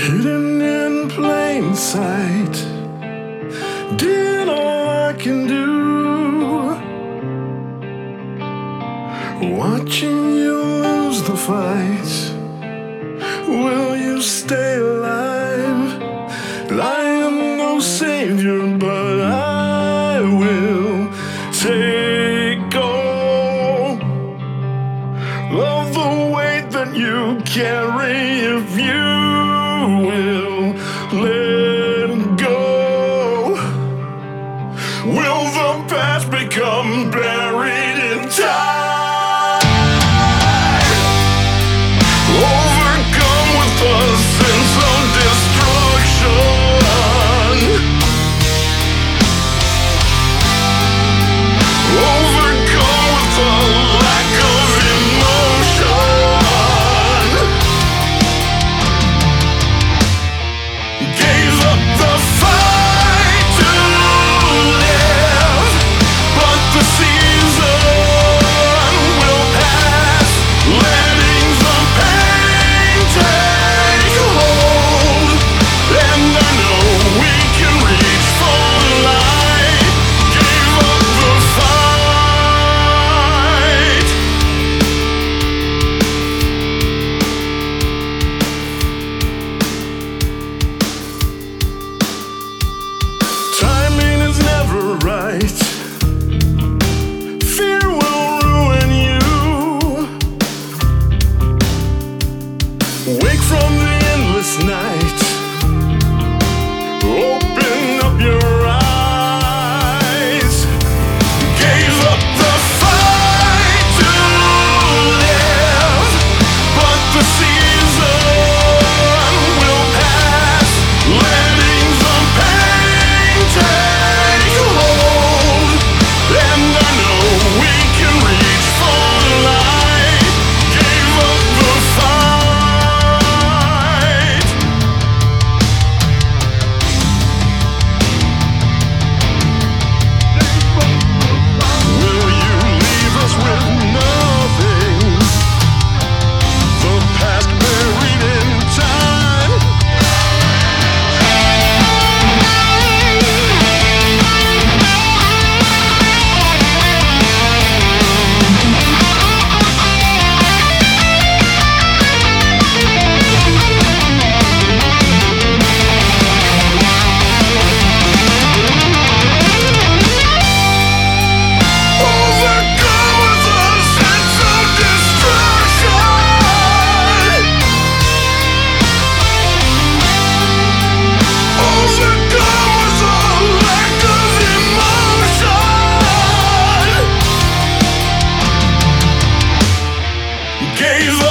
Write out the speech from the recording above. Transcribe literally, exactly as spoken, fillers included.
hidden in plain sight, did all I can do. Watching you lose the fight, will you stay alive? I am no savior, but I will take all of the weight that you carry if you will let go. Will the past become buried in time? Overcome with a sense of destruction. Overcome with a lack of emotion. Gave up the fight to live, but the season will pass, letting the pain take hold. And I know we can reach for the light. Gave up the fight. Timing is never right. Fear will ruin you. Wake from the endless night. Open up your eyes. Gave up the fight to live, but the season will pass, letting the pain take hold. And I know we can reach for the light. Gave up the fight. Will you leave us with nothing? The past buried in time. Overcome with a sense of destruction. Overcome with a lack of emotion. Gave